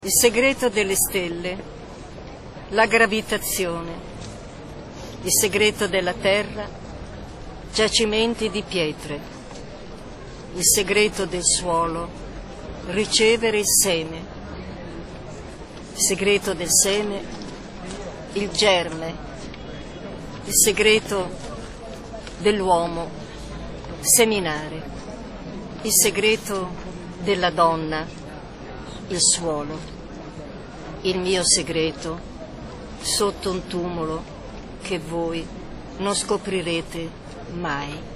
Il segreto delle stelle, la gravitazione, il segreto della terra, giacimenti di pietre, il segreto del suolo, ricevere il seme, il segreto del seme, il germe, il segreto dell'uomo, seminare, il segreto della donna, il suolo, il mio segreto sotto un tumulo che voi non scoprirete mai.